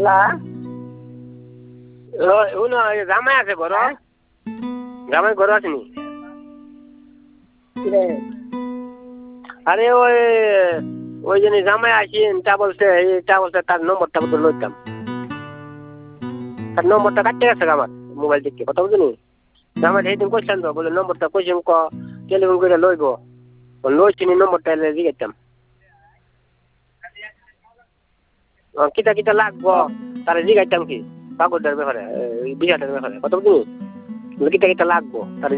জামাই আছে ঘর জামাই ঘর আসেনি আরে ওই ওই জন্য জামাই আসেন তা বলছে তার নম্বরটা বলতে লইতাম তার নম্বরটা কাটতে গেছে আমার মোবাইল থেকে কথা বুঝলি জামাই সেইদিন কইছেন তো বলে নম্বরটা কইছেন টেলিফোন করে লইব লইছিনি নম্বরটা জিগাইতাম কিতা কিতা লাগবো তারা জিগাইতাম কি কাগজটার ব্যাপারে বিষয়টার ব্যাপারে কথা বুঝলি কিতা কিতা লাগবো তার